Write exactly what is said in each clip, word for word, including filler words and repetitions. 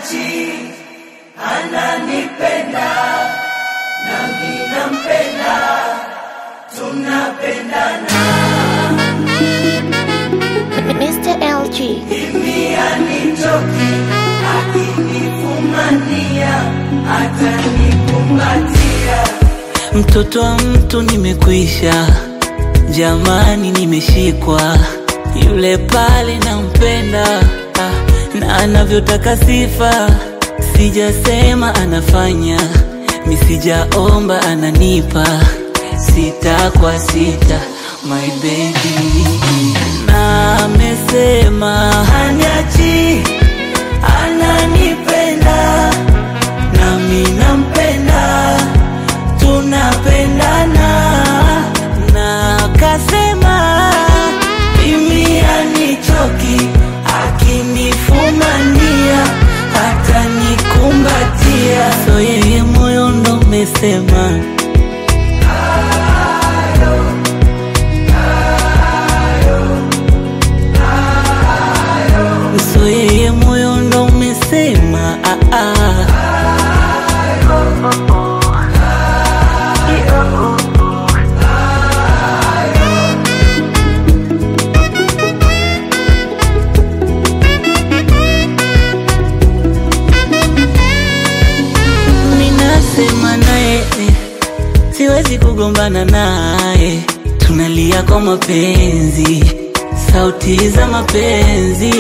haniachi, ananipenda na mimi nampenda, tunapendana. Mister L G Mimi anichoki, akinifumania, atanikumbatia. Mtoto wa mtu nimekwisha, jamani nimeshikwa. Yule pale nampenda, ah, na anavyotaka sifa. Sijasema anafanya, misijaomba ananipa. Sita kwa sita, my baby. Na amesema haniachi, ananipenda na mimi nampenda, tunapendana. Na kasema mimi anichoki, akinifumania atanikumbatia. So yeye moyo ndo umesema So yeye moyo ndo umesema ah ah. Minasema nae, siwezi kugombana nae. Tunalia kwa mapenzi, sauti za mapenzi.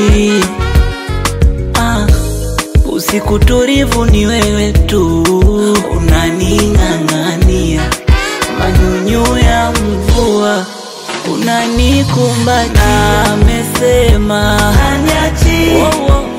Ah, usiku tulivu ni wewe tu, unaning'ang'ania. Manyunyu ya mvua unanikumbatia. Na amesema haniachi, oh, oh.